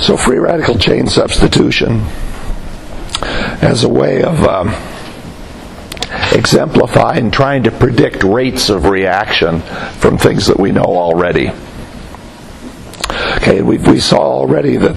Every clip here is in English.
So free radical chain substitution as a way of exemplifying, trying to predict rates of reaction from things that we know already. Okay, we saw already that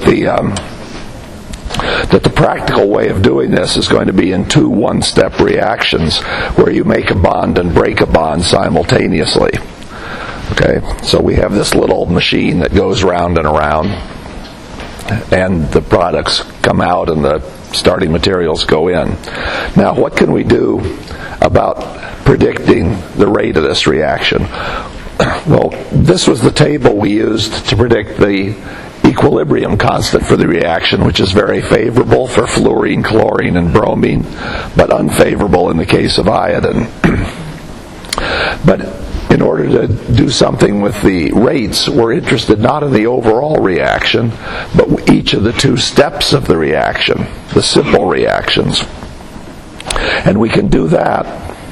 the practical way of doing this is going to be in two one-step reactions where you make a bond and break a bond simultaneously. Okay, so we have this little machine that goes round and around, and the products come out and the starting materials go in. Now, what can we do about predicting the rate of this reaction? Well, this was the table we used to predict the equilibrium constant for the reaction, which is very favorable for fluorine, chlorine, and bromine, but unfavorable in the case of iodine. But in order to do something with the rates, we're interested not in the overall reaction, but each of the two steps of the reaction, the simple reactions. And we can do that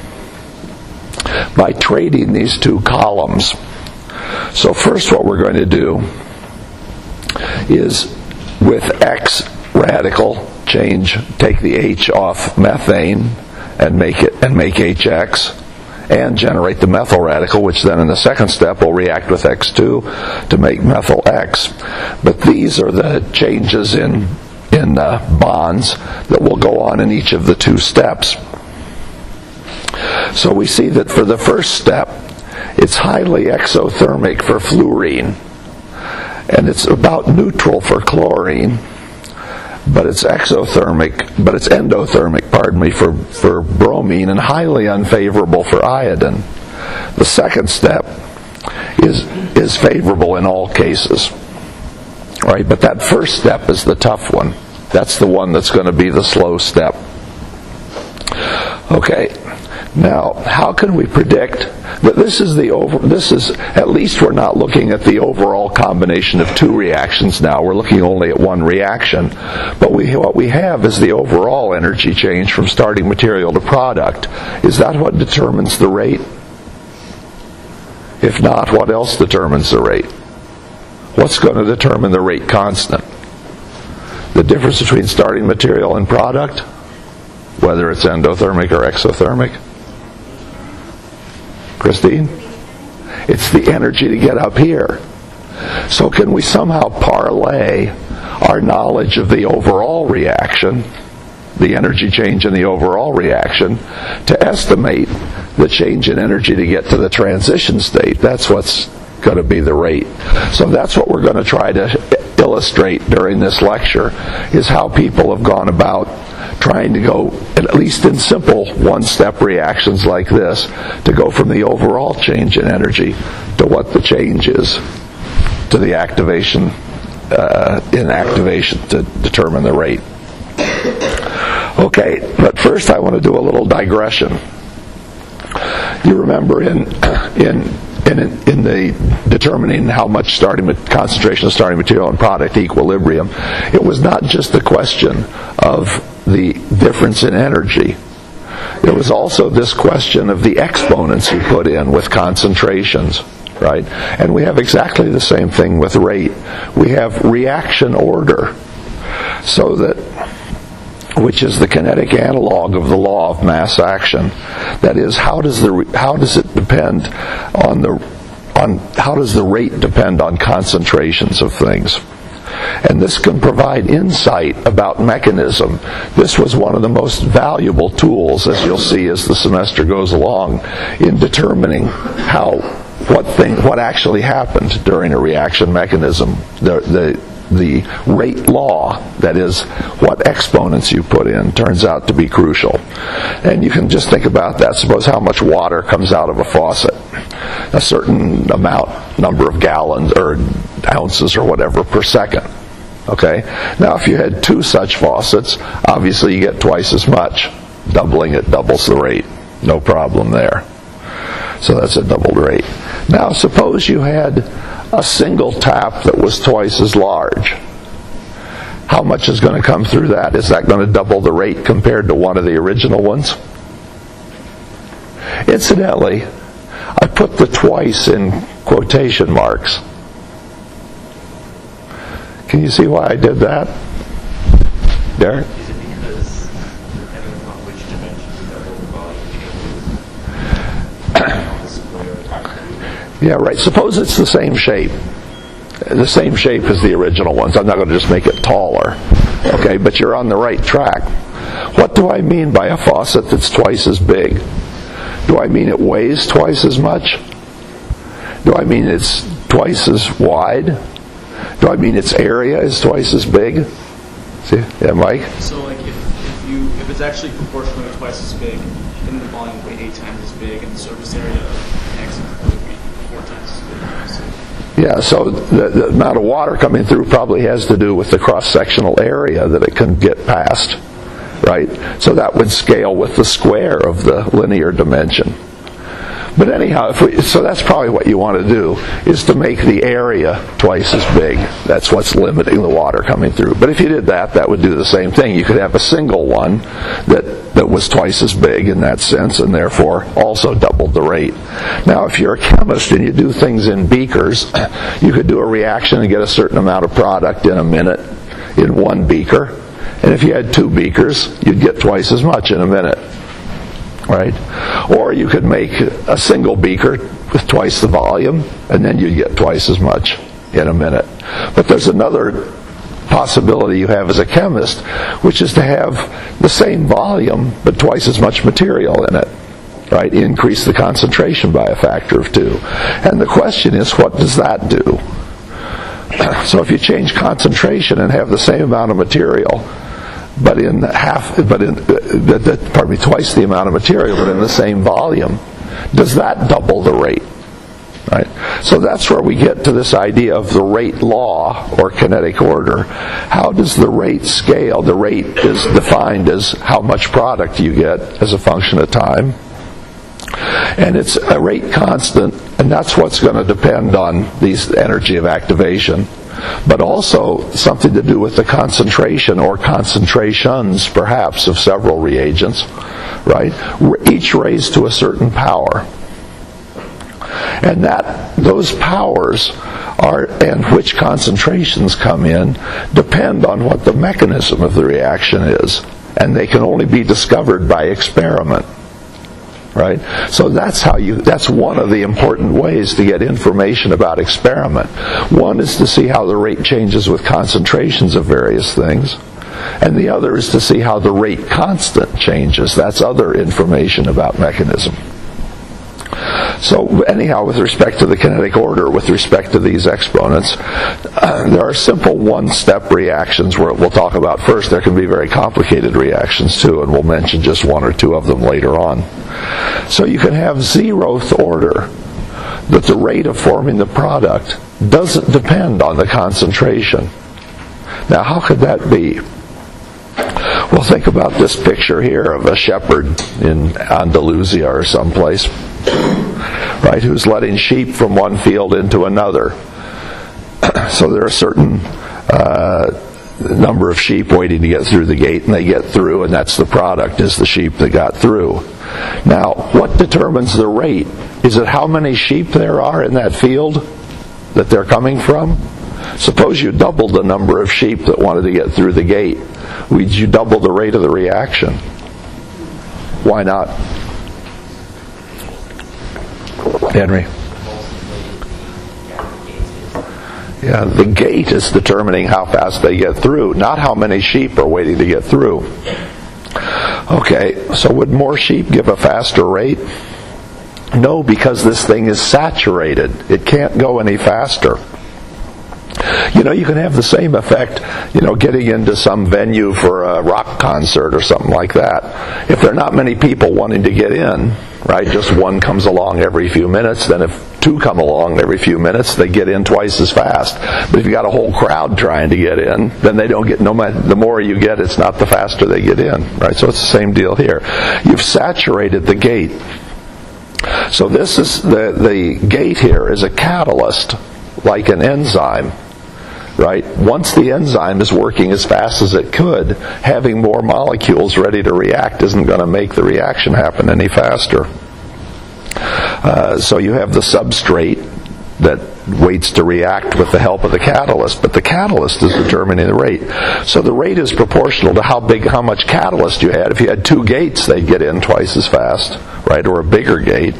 by trading these two columns. So first what we're going to do is with X radical take the H off methane and make HX, and generate the methyl radical, which then in the second step will react with X2 to make methyl X. But these are the changes in bonds that will go on in each of the two steps. So we see that for the first step, it's highly exothermic for fluorine, and it's about neutral for chlorine, but it's endothermic, for bromine, and highly unfavorable for iodine. The second step is favorable in all cases, right? But that first step is the tough one. That's the one that's going to be the slow step. Okay. Now, how can we predict? But this is at least we're not looking at the overall combination of two reactions now. We're looking only at one reaction. But what we have is the overall energy change from starting material to product. Is that what determines the rate? If not, what else determines the rate? What's going to determine the rate constant? The difference between starting material and product, whether it's endothermic or exothermic? Christine? It's the energy to get up here. So can we somehow parlay our knowledge of the overall reaction, the energy change in the overall reaction, to estimate the change in energy to get to the transition state? That's what's going to be the rate. So that's what we're going to try to illustrate during this lecture, is how people have gone about trying to go, at least in simple one-step reactions like this, to go from the overall change in energy to what the change is to the activation, in activation to determine the rate. Okay, but first I want to do a little digression. You remember in the determining how much concentration of starting material and product equilibrium, it was not just the question of the difference in energy. There was also this question of the exponents you put in with concentrations, right? And we have exactly the same thing with rate. We have reaction order, so that, which is the kinetic analog of the law of mass action. That is, how does the rate depend on concentrations of things? And this can provide insight about mechanism. This was one of the most valuable tools, as you'll see as the semester goes along, in determining what actually happened during a reaction mechanism. The rate law, that is, what exponents you put in, turns out to be crucial. And you can just think about that. Suppose how much water comes out of a faucet. A certain number of gallons or ounces or whatever per second. Okay? Now, if you had two such faucets, obviously you get twice as much. Doubling it doubles the rate. No problem there. So that's a doubled rate. Now, suppose you had a single tap that was twice as large. How much is going to come through that? Is that going to double the rate compared to one of the original ones? Incidentally, I put the twice in quotation marks. Can you see why I did that? Derek? Is it because depending upon which dimension you double the volume, Yeah, right. Suppose it's the same shape. The same shape as the original ones. I'm not going to just make it taller. Okay, but you're on the right track. What do I mean by a faucet that's twice as big? Do I mean it weighs twice as much? Do I mean it's twice as wide? Do I mean its area is twice as big? See? Yeah, Mike? So like if it's actually proportionally twice as big, then the volume will be 8 times as big, and the surface area of X would be 4 times as big. Yeah, so the amount of water coming through probably has to do with the cross-sectional area that it can get past, right? So that would scale with the square of the linear dimension. But anyhow, so that's probably what you want to do, is to make the area twice as big. That's what's limiting the water coming through. But if you did that, that would do the same thing. You could have a single one that was twice as big in that sense, and therefore also doubled the rate. Now, if you're a chemist and you do things in beakers, you could do a reaction and get a certain amount of product in a minute in one beaker. And if you had 2 beakers, you'd get twice as much in a minute. Right? Or you could make a single beaker with twice the volume, and then you'd get twice as much in a minute. But there's another possibility you have as a chemist, which is to have the same volume but twice as much material in it. Right? Increase the concentration by a factor of 2. And the question is, what does that do? So if you change concentration and have the same amount of material, but twice the amount of material, but in the same volume, does that double the rate? Right? So that's where we get to this idea of the rate law, or kinetic order. How does the rate scale? The rate is defined as how much product you get as a function of time. And it's a rate constant, and that's what's going to depend on the energy of activation. But also something to do with the concentration, or concentrations perhaps, of several reagents, right? Each raised to a certain power. And those powers and which concentrations come in depend on what the mechanism of the reaction is. And they can only be discovered by experiment. Right? So that's one of the important ways to get information about experiment. One is to see how the rate changes with concentrations of various things. And the other is to see how the rate constant changes. That's other information about mechanism. So anyhow, with respect to the kinetic order, with respect to these exponents, there are simple one-step reactions where we'll talk about first. There can be very complicated reactions too, and we'll mention just 1 or 2 of them later on. So you can have 0th order, that the rate of forming the product doesn't depend on the concentration. Now, how could that be? Well, think about this picture here of a shepherd in Andalusia or someplace, right, who's letting sheep from one field into another. So there are a certain number of sheep waiting to get through the gate, and they get through, and that's the product, is the sheep that got through. Now, what determines the rate? Is it how many sheep there are in that field that they're coming from? Suppose you doubled the number of sheep that wanted to get through the gate. Would you double the rate of the reaction? Why not? Henry? Yeah, the gate is determining how fast they get through, not how many sheep are waiting to get through. Okay, so would more sheep give a faster rate? No, because this thing is saturated. It can't go any faster. You can have the same effect, getting into some venue for a rock concert or something like that. If there are not many people wanting to get in, right, just one comes along every few minutes, then if 2 come along every few minutes, they get in twice as fast. But if you got a whole crowd trying to get in, then they don't get, no matter, the more you get, it's not the faster they get in, right? So it's the same deal here. You've saturated the gate. So this is, the gate here is a catalyst, like an enzyme. Right? Once the enzyme is working as fast as it could, having more molecules ready to react isn't going to make the reaction happen any faster. So you have the substrate, that waits to react with the help of the catalyst, but the catalyst is determining the rate. So the rate is proportional to how much catalyst you had. If you had 2 gates, they'd get in twice as fast, right, or a bigger gate.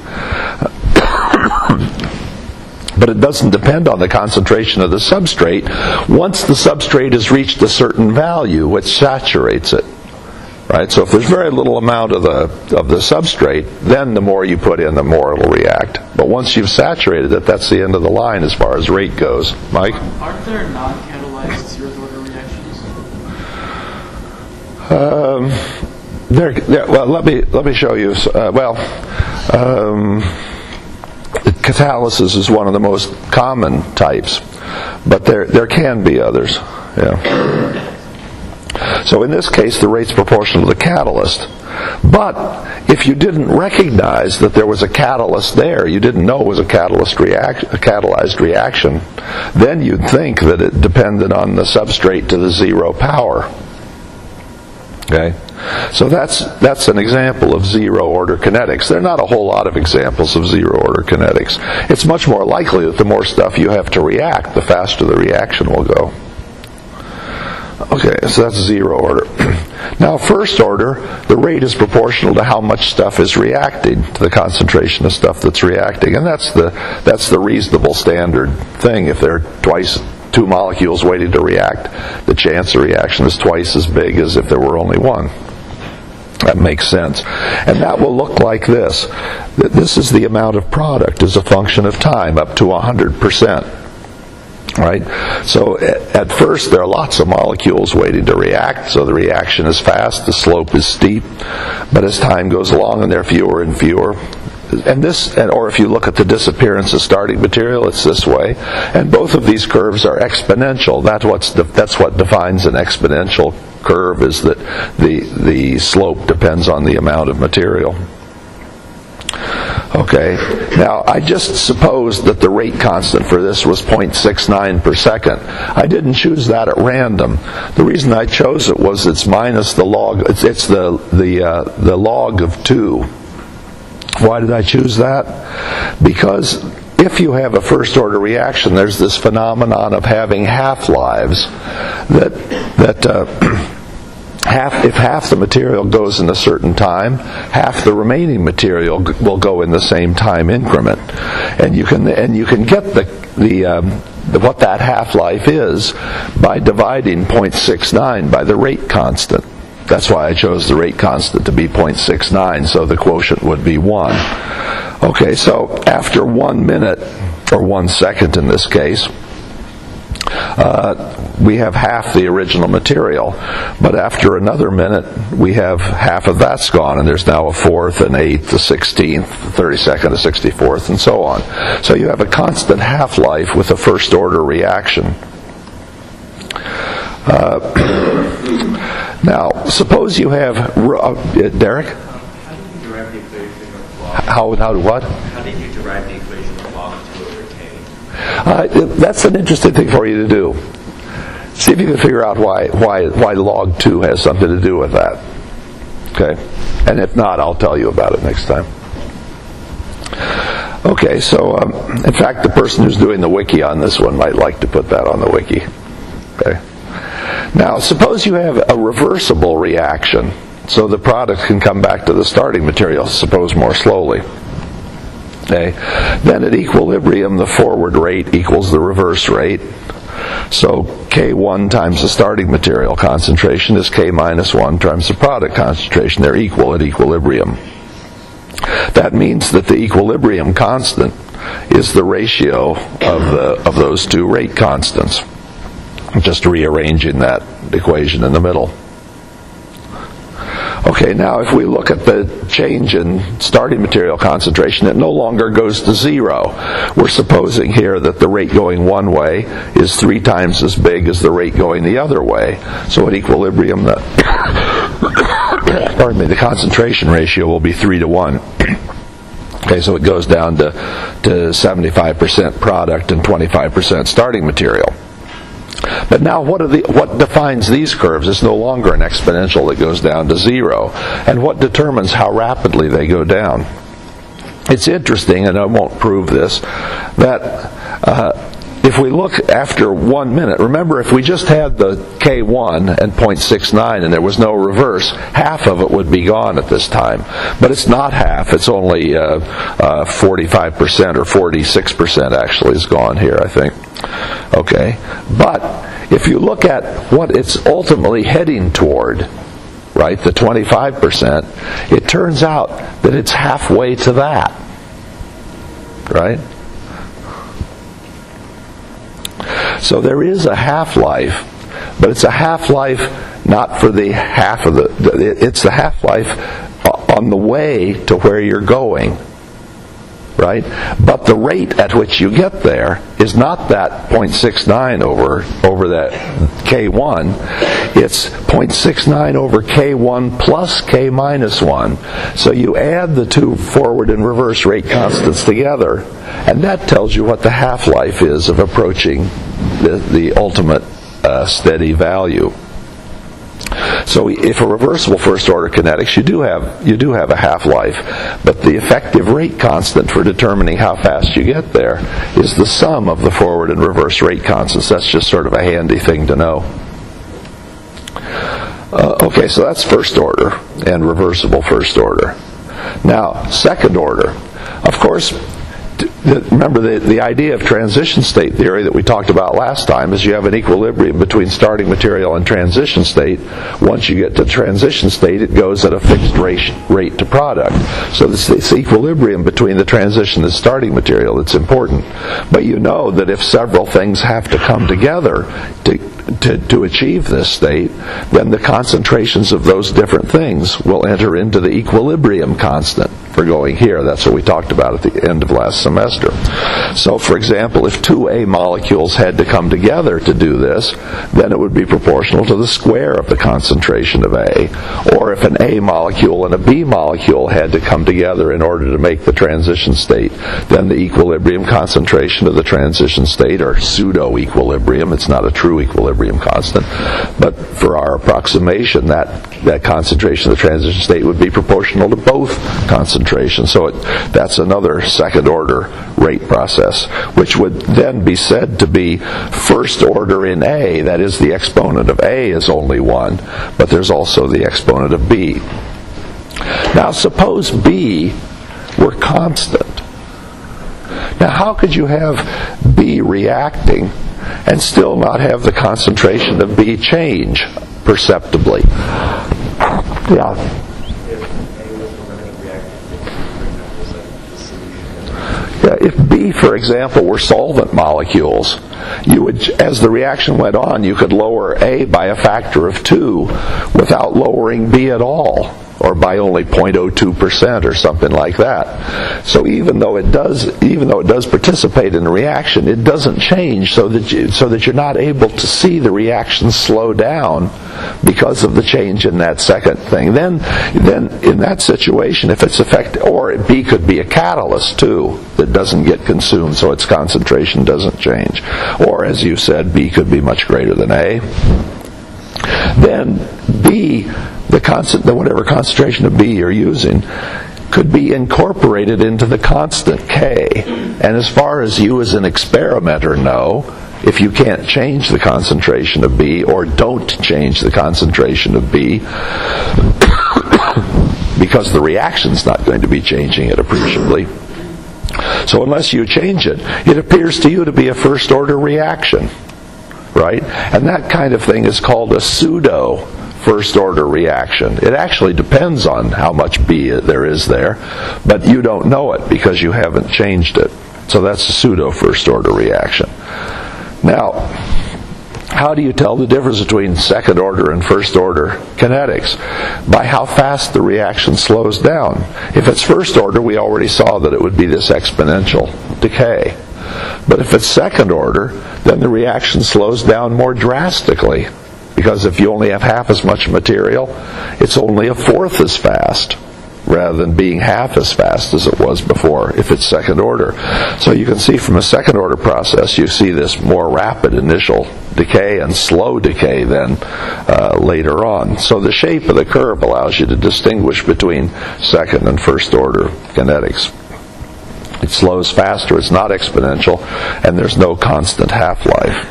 But it doesn't depend on the concentration of the substrate. Once the substrate has reached a certain value, which saturates it. Right? So if there's very little amount of the substrate, then the more you put in, the more it'll react. But once you've saturated it, that's the end of the line as far as rate goes. Mike? Aren't there non-catalyzed zeroth order reactions? Well, let me show you. Catalysis is one of the most common types, but there can be others. Yeah. So in this case, the rate's proportional to the catalyst. But if you didn't recognize that there was a catalyst there, you didn't know it was a catalyzed reaction, then you'd think that it depended on the substrate to the 0 power. Okay? So that's an example of zero-order kinetics. There are not a whole lot of examples of zero-order kinetics. It's much more likely that the more stuff you have to react, the faster the reaction will go. Okay, so that's 0 order. Now, first order, the rate is proportional to how much stuff is reacting, to the concentration of stuff that's reacting. And that's the reasonable standard thing. If there are 2 molecules waiting to react, the chance of reaction is twice as big as if there were only 1. That makes sense. And that will look like this. This is the amount of product as a function of time, up to 100%. Right? So at first there are lots of molecules waiting to react, so the reaction is fast, the slope is steep, but as time goes along and there are fewer and fewer, or if you look at the disappearance of starting material, it's this way, and both of these curves are exponential. That's what defines an exponential curve, is that the slope depends on the amount of material. Okay, now I just supposed that the rate constant for this was 0.69 per second. I didn't choose that at random. The reason I chose it was it's minus the log. It's the log of 2. Why did I choose that? Because if you have a first order reaction, there's this phenomenon of having half-lives if half the material goes in a certain time, half the remaining material will go in the same time increment, and you can get what that half-life is by dividing 0.69 by the rate constant. That's why I chose the rate constant to be 0.69, so the quotient would be 1. Okay, so after 1 minute, or 1 second in this case, we have half the original material, but after another minute we have half of that's gone, and there's now a 4th, an 8th, a 16th, a 32nd, a 64th, and so on. So you have a constant half-life with a first order reaction. Now suppose you have Derek? How did you derive the equation of log? How do what? How did you derive the equation of log 2 over k? That's an interesting thing for you to do. See if you can figure out why log 2 has something to do with that. Okay? And if not, I'll tell you about it next time. Okay, so in fact, the person who's doing the wiki on this one might like to put that on the wiki. Okay? Now, suppose you have a reversible reaction, so the product can come back to the starting material, suppose more slowly. Okay? Then at equilibrium, the forward rate equals the reverse rate. So K1 times the starting material concentration is K minus 1 times the product concentration. They're equal at equilibrium. That means that the equilibrium constant is the ratio of those 2 rate constants. Just rearranging that equation in the middle. Okay, now if we look at the change in starting material concentration, it no longer goes to 0. We're supposing here that the rate going one way is 3 times as big as the rate going the other way. So at equilibrium, the concentration ratio will be 3 to 1. Okay, so it goes down to 75% product and 25% starting material. But now what defines these curves is no longer an exponential that goes down to 0. And what determines how rapidly they go down? It's interesting, and I won't prove this, that if we look after 1 minute, remember if we just had the K1 and 0.69 and there was no reverse, half of it would be gone at this time. But it's not half, it's only 45% or 46% actually is gone here, I think. Okay, but if you look at what it's ultimately heading toward, right, the 25%, it turns out that it's halfway to that, right? So there is a half-life, but it's a half-life not for the half of it's the half-life on the way to where you're going, right? But the rate at which you get there is not that 0.69 over that K1. It's 0.69 over K1 plus K minus 1. So you add the two forward and reverse rate constants together, and that tells you what the half-life is of approaching the ultimate steady value. So if a reversible first-order kinetics, you do have a half-life, but the effective rate constant for determining how fast you get there is the sum of the forward and reverse rate constants. That's just sort of a handy thing to know. Okay, so that's first order and reversible first order. Now, second order. Of course, remember the idea of transition state theory that we talked about last time is you have an equilibrium between starting material and transition state. Once you get to transition state, it goes at a fixed rate to product. So this equilibrium between the transition and starting material, it's important. But you know that if several things have to come together to achieve this state, then the concentrations of those different things will enter into the equilibrium constant for going here. That's what we talked about at the end of last semester. So, for example, if two A molecules had to come together to do this, then it would be proportional to the square of the concentration of A. Or if an A molecule and a B molecule had to come together in order to make the transition state, then the equilibrium concentration of the transition state, or pseudo-equilibrium, it's not a true equilibrium constant, but for our approximation, that concentration of the transition state would be proportional to both concentrations. So that's another second order rate process, which would then be said to be first order in A. That is, the exponent of A is only 1, but there's also the exponent of B. Now suppose B were constant. Now how could you have B reacting and still not have the concentration of B change perceptibly? Yeah. If B, for example, were solvent molecules, you would, as the reaction went on, you could lower A by a factor of 2 without lowering B at all, or by only 0.02% or something like that. So even though it does participate in the reaction, it doesn't change so that you're not able to see the reaction slow down because of the change in that second thing. Then in that situation, if it's effective, or B could be a catalyst too that doesn't get consumed, so its concentration doesn't change. Or as you said, B could be much greater than A. Then B, whatever concentration of B you're using, could be incorporated into the constant K. And as far as you as an experimenter know, if you can't change the concentration of B, or don't change the concentration of B, because the reaction's not going to be changing it appreciably. So unless you change it, it appears to you to be a first order reaction, right? And that kind of thing is called a pseudo first order reaction. It actually depends on how much B there is there, but you don't know it because you haven't changed it. So that's a pseudo first order reaction. Now, how do you tell the difference between second order and first order kinetics? By how fast the reaction slows down. If it's first order, we already saw that it would be this exponential decay. But if it's second order, then the reaction slows down more drastically. Because if you only have half as much material, it's only a fourth as fast, rather than being half as fast as it was before if it's second order. So you can see from a second order process, you see this more rapid initial decay and slow decay then later on. So the shape of the curve allows you to distinguish between second and first order kinetics. It slows faster, it's not exponential, and there's no constant half-life.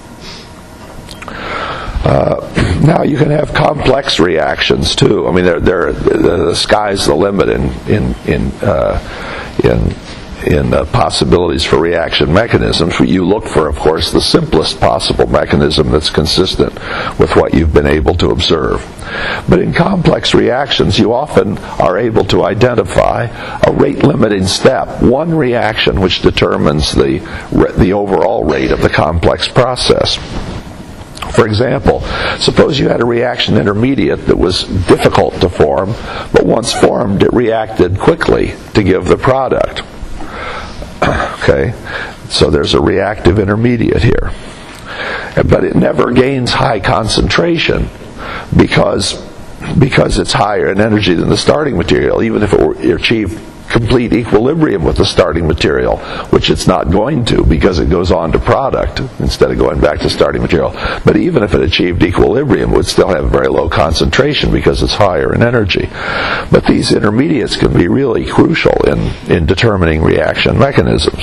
Now you can have complex reactions too. I mean, the sky's the limit in possibilities for reaction mechanisms. You look for, of course, the simplest possible mechanism that's consistent with what you've been able to observe. But in complex reactions, you often are able to identify a rate-limiting step, one reaction which determines the overall rate of the complex process. For example, suppose you had a reaction intermediate that was difficult to form, but once formed, it reacted quickly to give the product. Okay, so there's a reactive intermediate here. But it never gains high concentration because it's higher in energy than the starting material, even if it achieved complete equilibrium with the starting material, which it's not going to because it goes on to product instead of going back to starting material. But even if it achieved equilibrium, it would still have a very low concentration because it's higher in energy. But these intermediates can be really crucial in determining reaction mechanisms.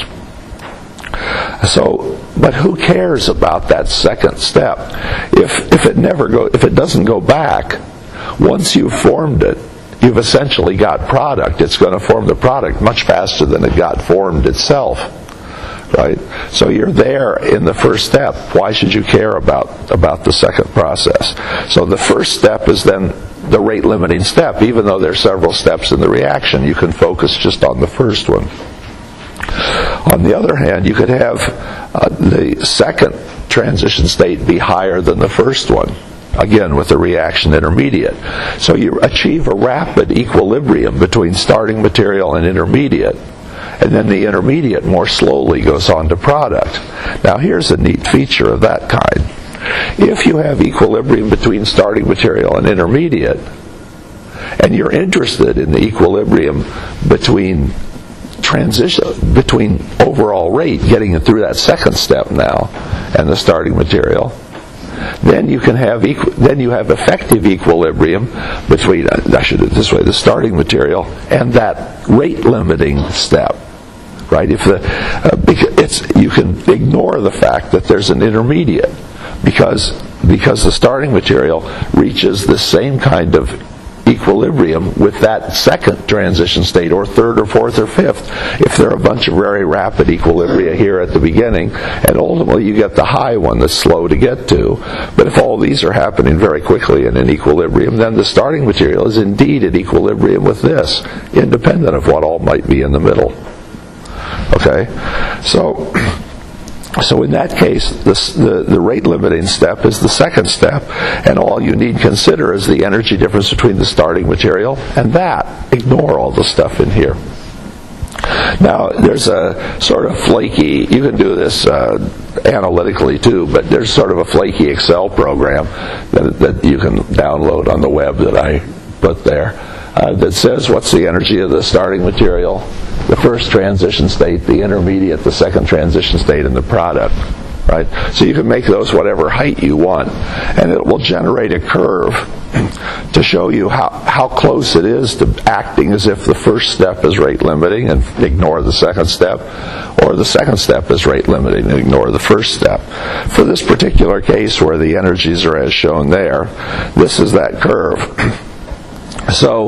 So, but who cares about that second step? If it doesn't go back, once you've formed it, you've essentially got product. It's going to form the product much faster than it got formed itself, right? So you're there in the first step. Why should you care about the second process? So the first step is then the rate-limiting step. Even though there are several steps in the reaction, you can focus just on the first one. On the other hand, you could have the second transition state be higher than the first one, again with a reaction intermediate. So you achieve a rapid equilibrium between starting material and intermediate, and then the intermediate more slowly goes on to product. Now here's a neat feature of that kind. If you have equilibrium between starting material and intermediate, and you're interested in the equilibrium between overall rate, getting it through that second step now, and the starting material, then you have effective equilibrium between, I should do it this way, the starting material and that rate limiting step, right? You can ignore the fact that there's an intermediate because the starting material reaches the same kind of equilibrium with that second transition state, or third or fourth or fifth, if there are a bunch of very rapid equilibria here at the beginning, and ultimately you get the high one that's slow to get to. But if all these are happening very quickly and in equilibrium, then the starting material is indeed in equilibrium with this, independent of what all might be in the middle. Okay? So in that case, the rate-limiting step is the second step, and all you need consider is the energy difference between the starting material and that. Ignore all the stuff in here. Now, there's a sort of flaky, you can do this analytically too, but there's sort of a flaky Excel program that you can download on the web that I put there that says what's the energy of the starting material, the first transition state, the intermediate, the second transition state, and the product, right? So you can make those whatever height you want, and it will generate a curve to show you how close it is to acting as if the first step is rate limiting and ignore the second step, or the second step is rate limiting and ignore the first step. For this particular case where the energies are as shown there, this is that curve. So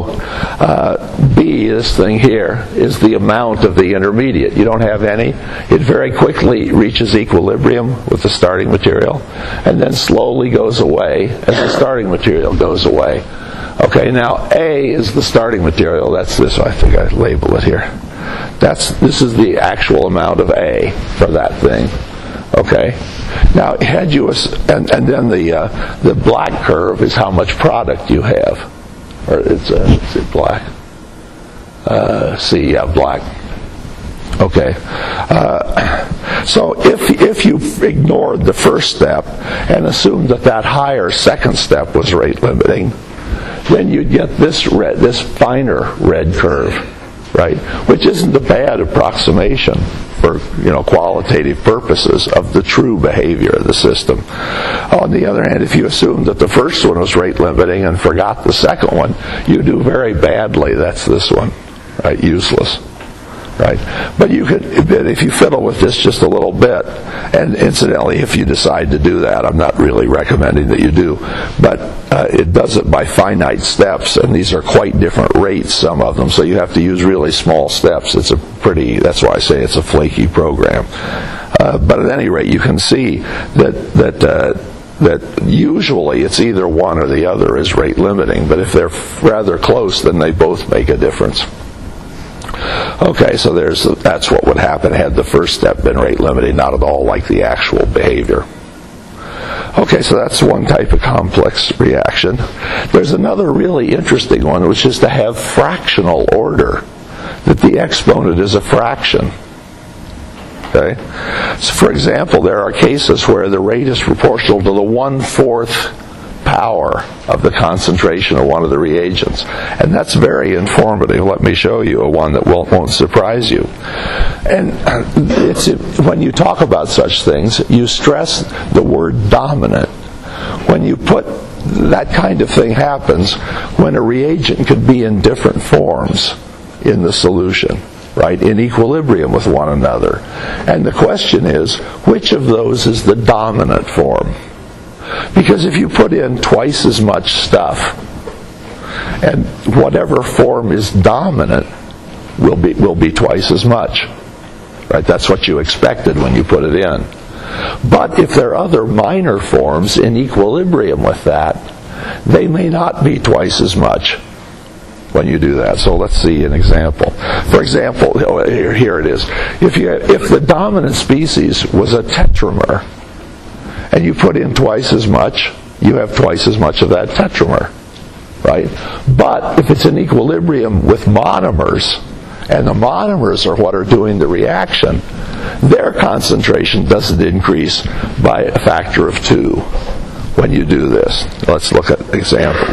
B, this thing here, is the amount of the intermediate. You don't have any. It very quickly reaches equilibrium with the starting material, and then slowly goes away as the starting material goes away. Okay, now A is the starting material. That's this. I think I label it here. This is the actual amount of A for that thing. Okay. Now, had you and then the black curve is how much product you have. Or it's black. Black. Okay. So if you ignored the first step and assumed that higher second step was rate limiting, then you'd get this finer red curve, right? Which isn't a bad approximation for qualitative purposes of the true behavior of the system. On the other hand, if you assume that the first one was rate limiting and forgot the second one, you do very badly. That's this one, right? Useless. right? But you could, if you fiddle with this just a little bit, and incidentally, if you decide to do that, I'm not really recommending that you do, but it does it by finite steps, and these are quite different rates, some of them, so you have to use really small steps. That's why I say it's a flaky program. But at any rate, you can see that usually it's either one or the other is rate limiting, but if they're rather close, then they both make a difference. Okay, so that's what would happen had the first step been rate limiting, not at all like the actual behavior. Okay, so that's one type of complex reaction. There's another really interesting one, which is to have fractional order, that the exponent is a fraction. Okay? So for example, there are cases where the rate is proportional to the 1/4 power of the concentration of one of the reagents. And that's very informative. Let me show you a one that won't surprise you. And when you talk about such things, you stress the word dominant. When you put that kind of thing happens when a reagent could be in different forms in the solution, right, in equilibrium with one another. And the question is, which of those is the dominant form? Because if you put in twice as much stuff, and whatever form is dominant will be twice as much, right? That's what you expected when you put it in. But if there are other minor forms in equilibrium with that, they may not be twice as much when you do that. So let's see an example. For example, here it is. If the dominant species was a tetramer, and you put in twice as much, you have twice as much of that tetramer, right? But if it's in equilibrium with monomers, and the monomers are what are doing the reaction, their concentration doesn't increase by a factor of 2 when you do this. Let's look at an example.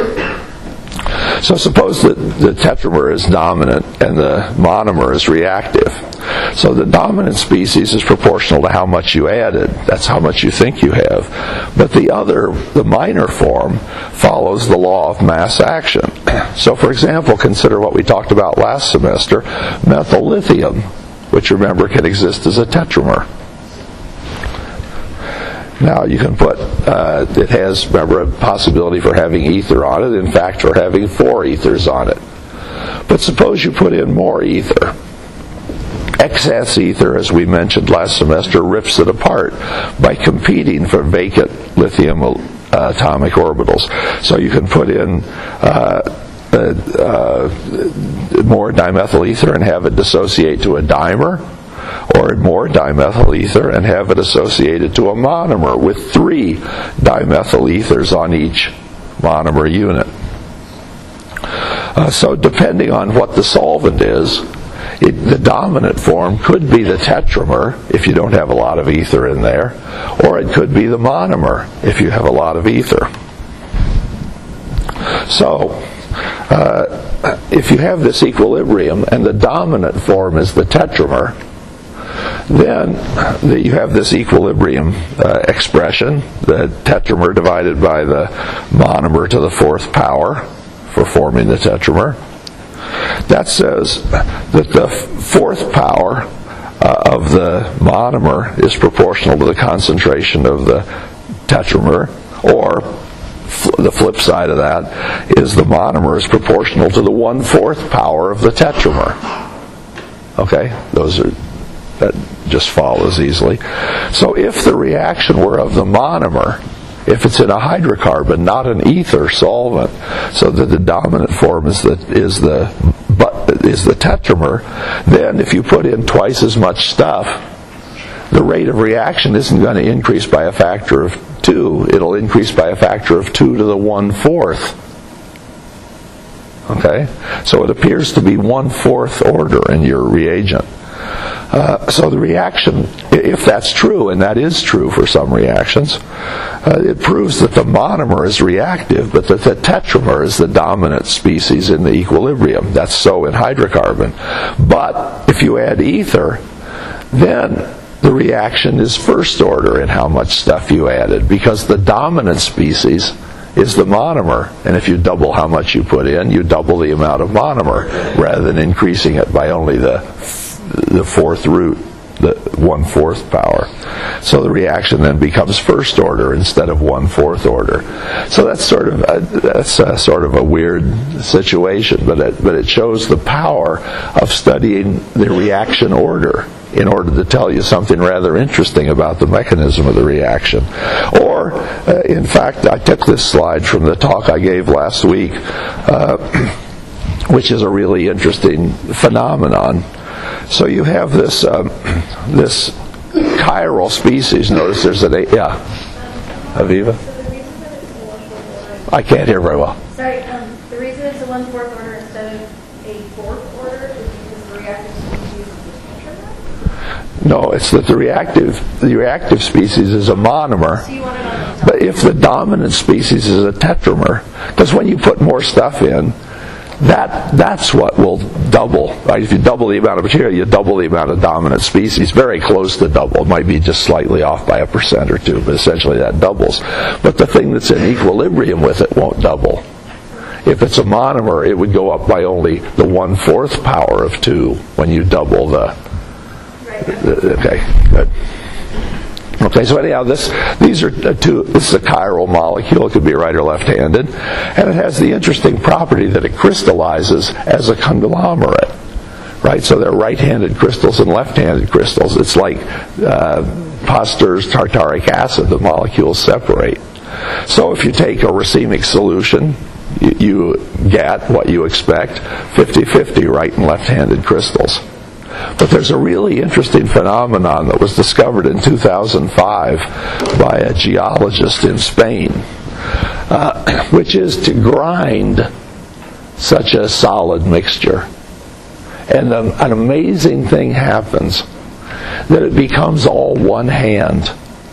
So suppose that the tetramer is dominant and the monomer is reactive. So the dominant species is proportional to how much you added. That's how much you think you have. But the minor form, follows the law of mass action. So for example, consider what we talked about last semester, methyl lithium, which remember can exist as a tetramer. Now you can put, it has, remember, a possibility for having ether on it, in fact for having 4 ethers on it. But suppose you put in more ether. Excess ether, as we mentioned last semester, rips it apart by competing for vacant lithium atomic orbitals. So you can put in more dimethyl ether and have it dissociate to a dimer, or more dimethyl ether and have it associated to a monomer with 3 dimethyl ethers on each monomer unit. So depending on what the solvent is, the dominant form could be the tetramer if you don't have a lot of ether in there, or it could be the monomer if you have a lot of ether. So if you have this equilibrium and the dominant form is the tetramer, then you have this equilibrium expression, the tetramer divided by the monomer to the 4th power for forming the tetramer. That says that the 4th power of the monomer is proportional to the concentration of the tetramer, or the flip side of that is the monomer is proportional to the 1/4 power of the tetramer. Okay, that just follows easily. So if the reaction were of the monomer, if it's in a hydrocarbon, not an ether solvent, so that the dominant form is the tetramer, then if you put in twice as much stuff, the rate of reaction isn't going to increase by a factor of 2. It'll increase by a factor of 2 to the 1/4. Okay? So it appears to be 1/4 order in your reagent. So the reaction, if that's true, and that is true for some reactions, it proves that the monomer is reactive, but that the tetramer is the dominant species in the equilibrium. That's so in hydrocarbon. But if you add ether, then the reaction is first order in how much stuff you added, because the dominant species is the monomer, and if you double how much you put in, you double the amount of monomer, rather than increasing it by only the the fourth root, the 1/4 power. So the reaction then becomes first order instead of 1/4 order. So that's sort of a weird situation, but it shows the power of studying the reaction order in order to tell you something rather interesting about the mechanism of the reaction. Or, in fact, I took this slide from the talk I gave last week, which is a really interesting phenomenon. So you have this chiral species. Notice there's Aviva? I can't hear very well. Sorry, the reason it's a 1/4 order instead of a 4th order is because the reactive species is a tetramer? No, it's that the reactive species is a monomer. So you want it on the top. But if the dominant species is a tetramer, because when you put more stuff in, that's what will double. Right? If you double the amount of material, you double the amount of dominant species. Very close to double. It might be just slightly off by 1% or 2%, but essentially that doubles. But the thing that's in equilibrium with it won't double. If it's a monomer, it would go up by only the 1/4 power of 2 when you double the. Okay, good. Okay, so anyhow, this is a chiral molecule. It could be right or left-handed, and it has the interesting property that it crystallizes as a conglomerate. Right, so they're right-handed crystals and left-handed crystals. It's like Pasteur's tartaric acid. The molecules separate. So if you take a racemic solution, you get what you expect: 50-50 right and left-handed crystals. But there's a really interesting phenomenon that was discovered in 2005 by a geologist in Spain, which is to grind such a solid mixture. And an amazing thing happens, that it becomes all one hand.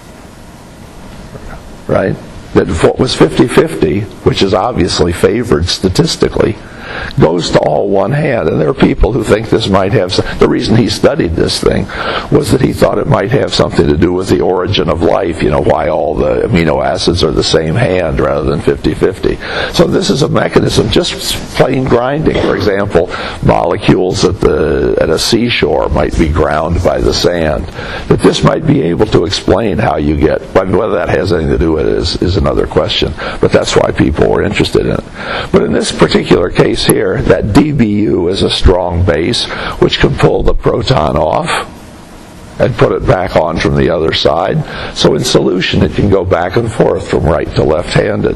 Right? That what was 50-50, which is obviously favored statistically, goes to all one hand. And there are people who think this might have the reason he studied this thing was that he thought it might have something to do with the origin of life, why all the amino acids are the same hand rather than 50-50. So this is a mechanism, just plain grinding. For example, molecules at a seashore might be ground by the sand. That this might be able to explain how you get, whether that has anything to do with it is another question, but that's why people were interested in it. But in this particular case here, that DBU is a strong base which can pull the proton off and put it back on from the other side. So in solution it can go back and forth from right to left-handed.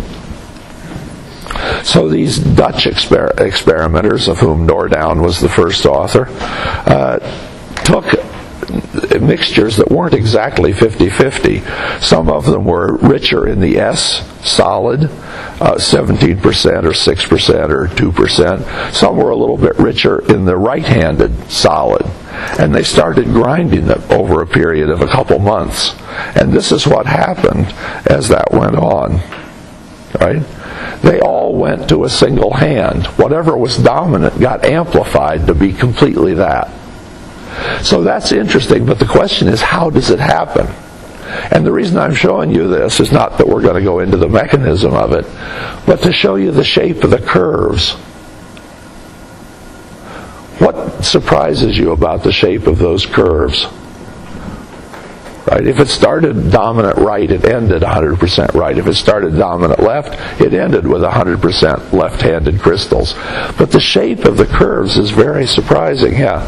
So these Dutch experimenters, of whom Noordown was the first author, took mixtures that weren't exactly 50-50. Some of them were richer in the S solid, 17% or 6% or 2%. Some were a little bit richer in the right-handed solid. And they started grinding them over a period of a couple months. And this is what happened as that went on. Right? They all went to a single hand. Whatever was dominant got amplified to be completely that. So that's interesting, but the question is, how does it happen? And the reason I'm showing you this is not that we're going to go into the mechanism of it, but to show you the shape of the curves. What surprises you about the shape of those curves? Right? If it started dominant right, it ended 100% right. If it started dominant left, it ended with 100% left-handed crystals. But the shape of the curves is very surprising, yeah.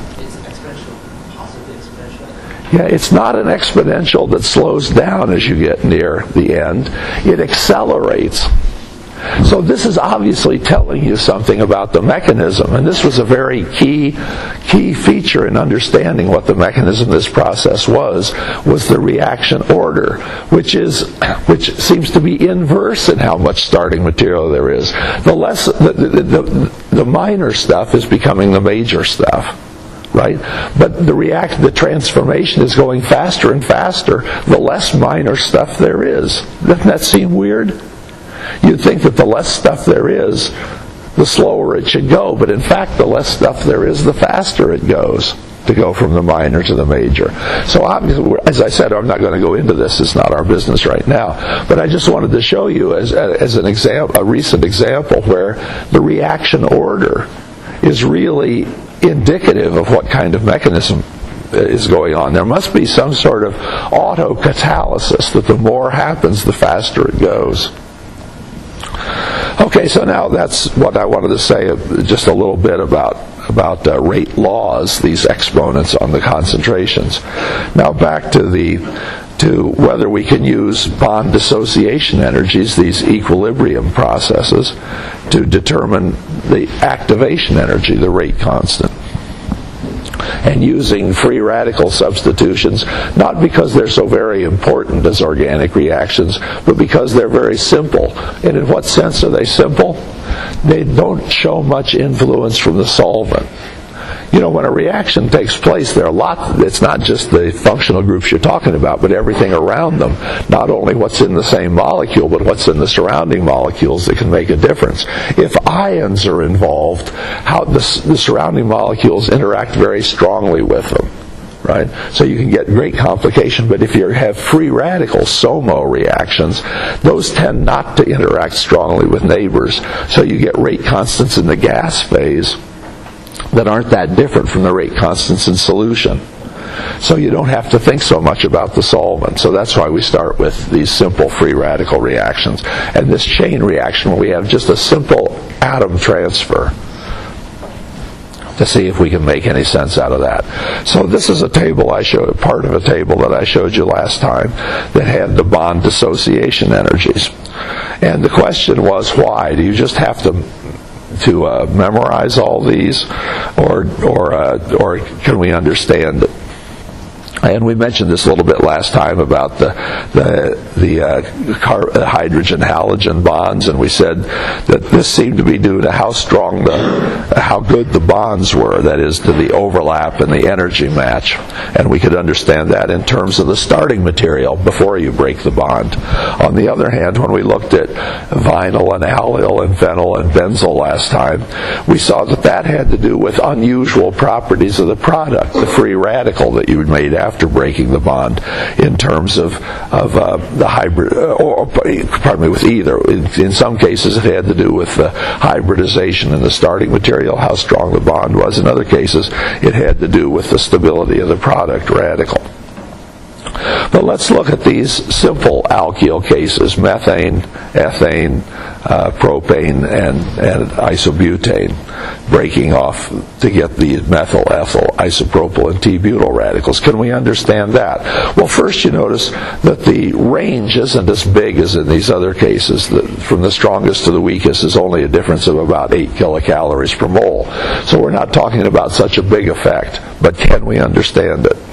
Yeah, it's not an exponential that slows down as you get near the end. It accelerates. So this is obviously telling you something about the mechanism, and this was a very key feature in understanding what the mechanism of this process was the reaction order, which seems to be inverse in how much starting material there is. The minor stuff is becoming the major stuff. Right? But the transformation is going faster and faster the less minor stuff there is. Doesn't that seem weird? You'd think that the less stuff there is, the slower it should go. But in fact, the less stuff there is, the faster it goes to go from the minor to the major. So obviously, as I said, I'm not going to go into this. It's not our business right now. But I just wanted to show you as an example, a recent example where the reaction order is really indicative of what kind of mechanism is going on. There must be some sort of autocatalysis that the more happens, the faster it goes. Okay, so now that's what I wanted to say, just a little bit about rate laws, these exponents on the concentrations. Now back to whether we can use bond dissociation energies, these equilibrium processes, to determine the activation energy, the rate constant. And using free radical substitutions, not because they're so very important as organic reactions, but because they're very simple. And in what sense are they simple? They don't show much influence from the solvent. You know, when a reaction takes place, there are it's not just the functional groups you're talking about, but everything around them. Not only what's in the same molecule, but what's in the surrounding molecules that can make a difference. If ions are involved, how the surrounding molecules interact very strongly with them. Right? So you can get great complication, but if you have free radical SOMO reactions, those tend not to interact strongly with neighbors. So you get rate constants in the gas phase that aren't that different from the rate constants in solution. So you don't have to think so much about the solvent. So that's why we start with these simple free radical reactions. And this chain reaction, where we have just a simple atom transfer, to see if we can make any sense out of that. So this is a table part of a table that I showed you last time that had the bond dissociation energies. And the question was, why? Do you just have to memorize all these, or can we understand it? And we mentioned this a little bit last time about the hydrogen-halogen bonds, and we said that this seemed to be due to how good the bonds were, that is, to the overlap and the energy match. And we could understand that in terms of the starting material before you break the bond. On the other hand, when we looked at vinyl and allyl and phenyl and benzyl last time, we saw that had to do with unusual properties of the product, the free radical that you made after breaking the bond, in terms of the hybrid, with either. In some cases, it had to do with the hybridization in the starting material, how strong the bond was. In other cases, it had to do with the stability of the product radical. But let's look at these simple alkyl cases: methane, ethane, propane, and isobutane, breaking off to get the methyl, ethyl, isopropyl, and T-butyl radicals. Can we understand that? Well, first you notice that the range isn't as big as in these other cases. From the strongest to the weakest is only a difference of about 8 kilocalories per mole. So we're not talking about such a big effect, but can we understand it?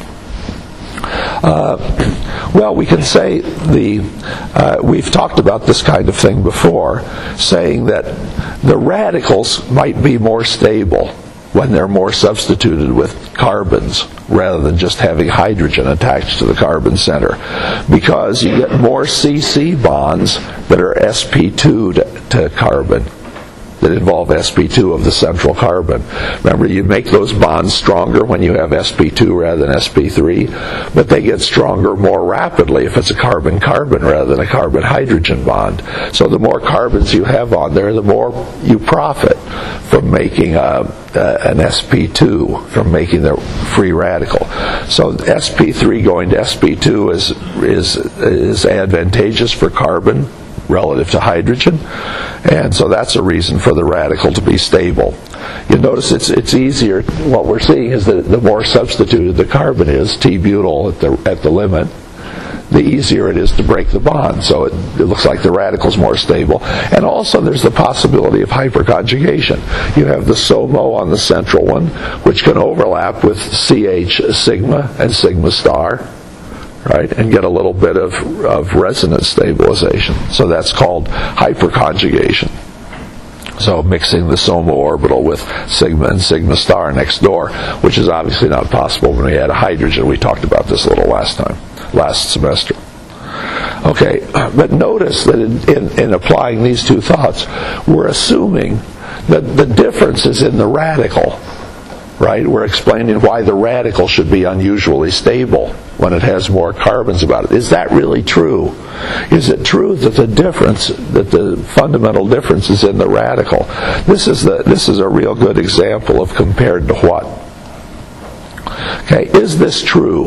Well, we can say we've talked about this kind of thing before, saying that the radicals might be more stable when they're more substituted with carbons rather than just having hydrogen attached to the carbon center, because you get more CC bonds that are sp2 to carbon, that involve sp2 of the central carbon. Remember, you make those bonds stronger when you have sp2 rather than sp3, but they get stronger more rapidly if it's a carbon-carbon rather than a carbon-hydrogen bond. So the more carbons you have on there, the more you profit from making an sp2, from making the free radical. So sp3 going to sp2 is advantageous for carbon relative to hydrogen, and so that's a reason for the radical to be stable. You notice it's easier. What we're seeing is that the more substituted the carbon is, T-butyl at the limit, the easier it is to break the bond. So it looks like the radical's more stable. And also there's the possibility of hyperconjugation. You have the SOMO on the central one, which can overlap with CH sigma and sigma star, right, and get a little bit of resonance stabilization. So that's called hyperconjugation. So mixing the SOMO orbital with sigma and sigma star next door, which is obviously not possible when we had a hydrogen. We talked about this a little last semester. Okay, but notice that in applying these two thoughts, we're assuming that the difference is in the radical right? We're explaining why the radical should be unusually stable when it has more carbons about it. Is that really true? Is it true that the fundamental difference is in the radical? This is a real good example of compared to what. Okay, is this true?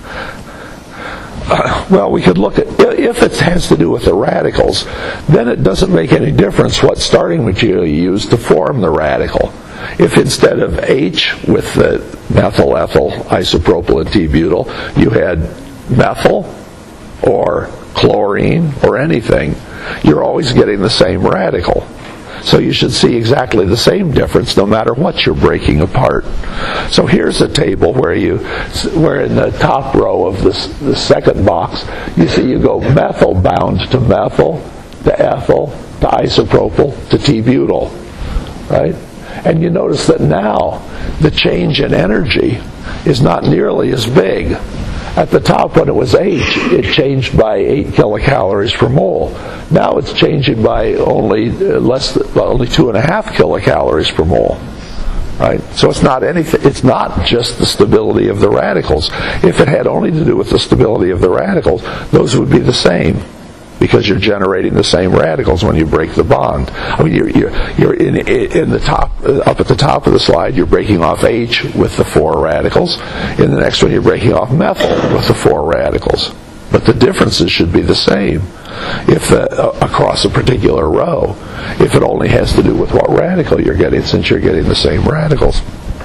Well, we could look at, if it has to do with the radicals, then it doesn't make any difference what starting material you use to form the radical. If instead of H with the methyl, ethyl, isopropyl, and T-butyl, you had methyl or chlorine or anything, you're always getting the same radical. So you should see exactly the same difference no matter what you're breaking apart. So here's a table where in the top row of the second box, you see you go methyl bound to methyl, to ethyl, to isopropyl, to T-butyl, right? And you notice that now the change in energy is not nearly as big. At the top, when it was H, it changed by 8 kilocalories per mole. Now it's changing by only 2.5 kilocalories per mole. Right? So it's not anything. It's not just the stability of the radicals. If it had only to do with the stability of the radicals, those would be the same, because you're generating the same radicals when you break the bond. I mean, you're in the top, up at the top of the slide, you're breaking off H with the 4 radicals. In the next one, you're breaking off methyl with the 4 radicals. But the differences should be the same if across a particular row, if it only has to do with what radical you're getting, since you're getting the same radicals.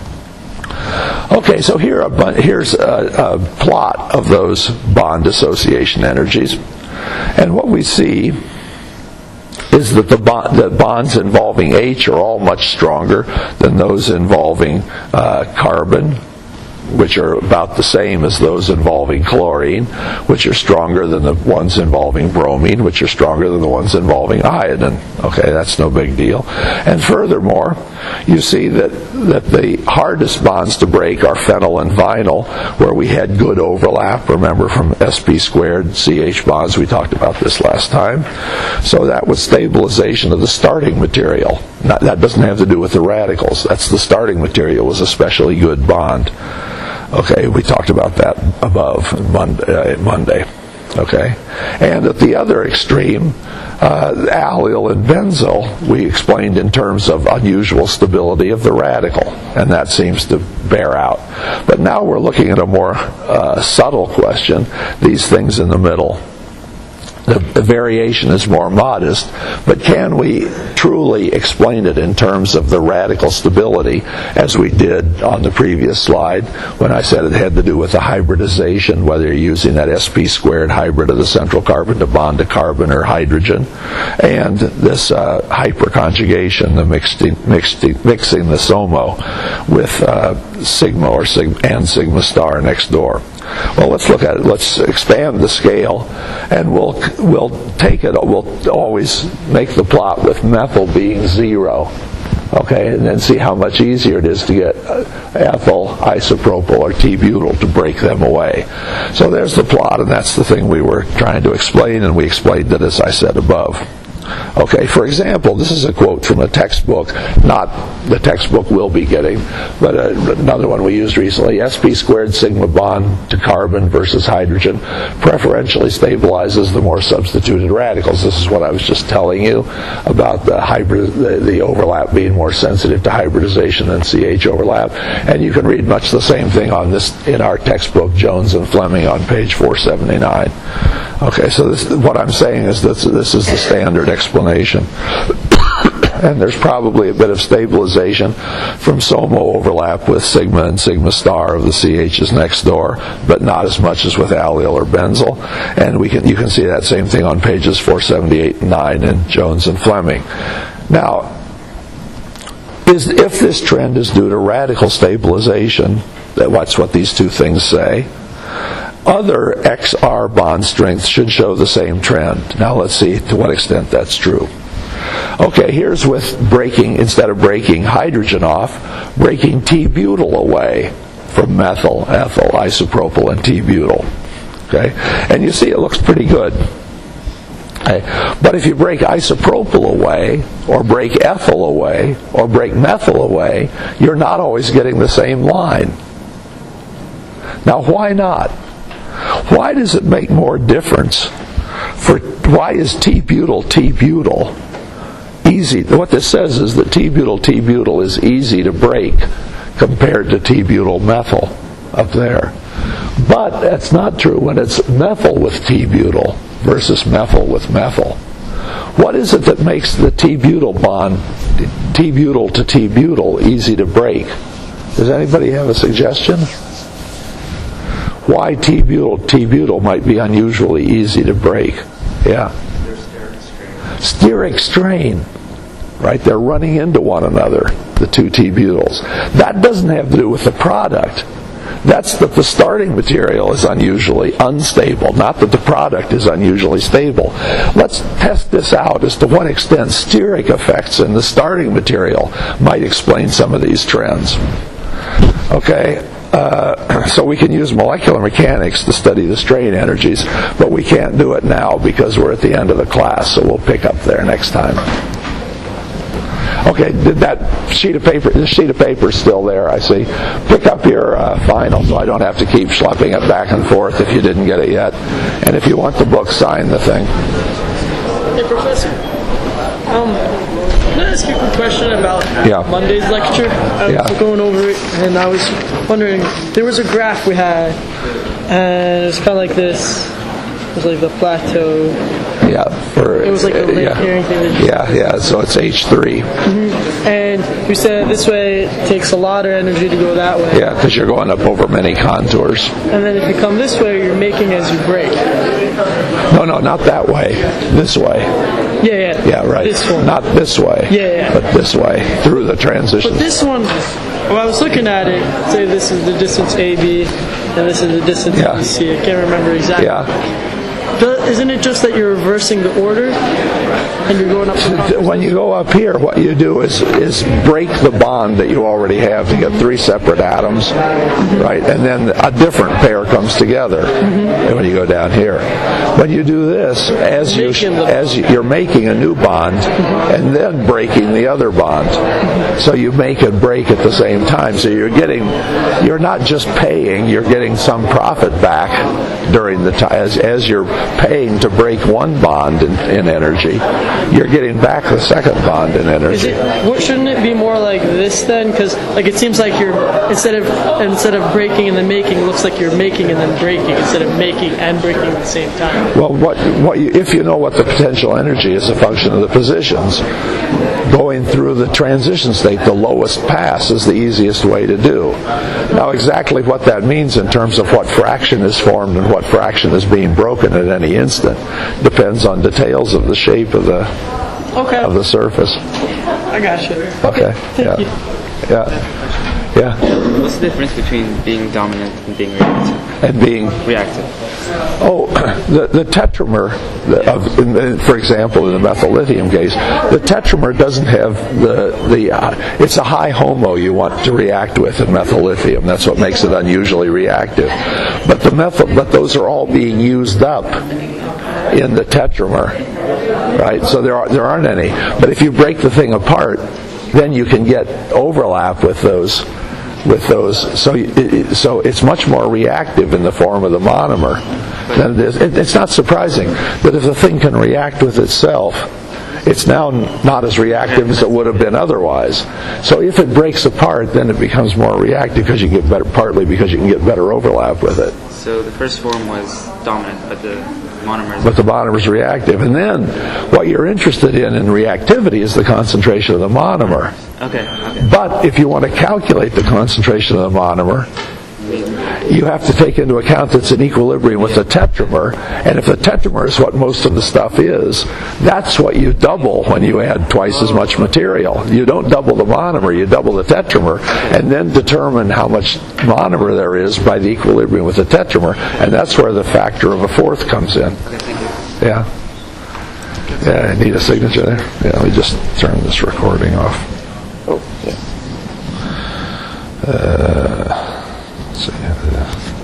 Okay, so here's a plot of those bond association energies. And what we see is that the bonds involving H are all much stronger than those involving carbon, which are about the same as those involving chlorine, which are stronger than the ones involving bromine, which are stronger than the ones involving iodine. Okay, that's no big deal. And furthermore, you see that the hardest bonds to break are phenyl and vinyl, where we had good overlap. Remember from sp squared CH bonds, we talked about this last time. So that was stabilization of the starting material. That doesn't have to do with the radicals. That's the starting material was especially good bond. Okay, we talked about that above Monday. Okay, and at the other extreme, allyl and benzyl, we explained in terms of unusual stability of the radical, and that seems to bear out. But now we're looking at a more subtle question, these things in the middle. The variation is more modest, but can we truly explain it in terms of the radical stability, as we did on the previous slide when I said it had to do with the hybridization, whether you're using that sp squared hybrid of the central carbon to bond to carbon or hydrogen, and this hyperconjugation, the mixing the SOMO with sigma and sigma star next door. Well, let's look at it. Let's expand the scale, and we'll take it. We'll always make the plot with methyl being 0, okay, and then see how much easier it is to get ethyl, isopropyl, or T-butyl to break them away. So there's the plot, and that's the thing we were trying to explain, and we explained it as I said above. Okay, for example, this is a quote from a textbook, not the textbook we'll be getting, but another one we used recently. Sp squared sigma bond to carbon versus hydrogen preferentially stabilizes the more substituted radicals. This is what I was just telling you about the overlap being more sensitive to hybridization than CH overlap. And you can read much the same thing on this in our textbook, Jones and Fleming, on page 479. Okay, so what I'm saying is that this is the standard explanation. And there's probably a bit of stabilization from SOMO overlap with sigma and sigma star of the CHs next door, but not as much as with allyl or benzyl. And you can see that same thing on pages 478 and 9 in Jones and Fleming. Now, if this trend is due to radical stabilization, that's what these two things say, other XR bond strengths should show the same trend. Now let's see to what extent that's true. Okay, here's with breaking, instead of breaking hydrogen off, breaking T-butyl away from methyl, ethyl, isopropyl, and T-butyl. Okay, and you see it looks pretty good. But if you break isopropyl away, or break ethyl away, or break methyl away, you're not always getting the same line. Now, why not? Why does it make more difference? Why is T-butyl T-butyl easy? What this says is that T-butyl T-butyl is easy to break compared to T-butyl methyl up there. But that's not true when it's methyl with T-butyl versus methyl with methyl. What is it that makes the T-butyl bond, T-butyl to T-butyl, easy to break? Does anybody have a suggestion? Why T-butyl T-butyl might be unusually easy to break? Yeah. There's steric strain. Steric strain. Right? They're running into one another, the two T-butyls. That doesn't have to do with the product. That's that the starting material is unusually unstable, not that the product is unusually stable. Let's test this out as to what extent steric effects in the starting material might explain some of these trends. Okay? So we can use molecular mechanics to study the strain energies, but we can't do it now because we're at the end of the class, so we'll pick up there next time. Okay, did that sheet of paper, this sheet of paper is still there, I see. Pick up your final so I don't have to keep schlepping it back and forth if you didn't get it yet. And if you want the book, sign the thing. Hey, Professor. Can I ask you a quick question about Monday's lecture? I was going over it, and I was wondering, there was a graph we had, and it was kind of like this. It was like the plateau. It was like a linear thing. So it's H3. Mm-hmm. And you said this way it takes a lot of energy to go that way. Yeah, because you're going up over many contours. And then if you come this way, you're making as you break. No, not that way. This way. Yeah, right. This one. Not this way. But this way, through the transition. But this one, when I was looking at it, say this is the distance AB, and this is the distance BC. I can't remember exactly. Isn't it just that you're reversing the order and you're going up? When you go up here, what you do is break the bond that you already have to get three separate atoms, right? And then a different pair comes together. And when you go down here, when you do this, as you're making a new bond and then breaking the other bond, so you make and break at the same time. So you're not just paying, you're getting some profit back during the time as you're paying to break one bond in energy, you're getting back the second bond in energy. Shouldn't it be more like this then? Because it seems like you're instead of breaking and then making, it looks like you're making and then breaking instead of making and breaking at the same time. Well, if you know what the potential energy is a function of the positions, going through the transition state, the lowest pass is the easiest way to do. Now, exactly what that means in terms of what fraction is formed and what fraction is being broken at any instant depends on details of the shape of the surface. I got you. Okay. Thank you. Yeah. What's the difference between being dominant and being reactive? And being reactive. Oh, the tetramer, for example, in the methyl lithium case, the tetramer doesn't have it's a high HOMO you want to react with in methyl lithium. That's what makes it unusually reactive. But those are all being used up in the tetramer, right? So there aren't any. But if you break the thing apart, then you can get overlap with those. So it's much more reactive in the form of the monomer than it is. It's not surprising that if the thing can react with itself, it's now not as reactive as it would have been otherwise. So if it breaks apart, then it becomes more reactive because you get better, partly because you can get better overlap with it. So the first form was dominant, but the monomer is reactive. And then what you're interested in reactivity is the concentration of the monomer. Okay. But if you want to calculate the concentration of the monomer, you have to take into account that it's in equilibrium with the tetramer. And if the tetramer is what most of the stuff is, that's what you double when you add twice as much material. You don't double the monomer, you double the tetramer, and then determine how much monomer there is by the equilibrium with the tetramer. And that's where the factor of a fourth comes in. Yeah, I need a signature there. Yeah, let me just turn this recording off. Oh, yeah. Let's see.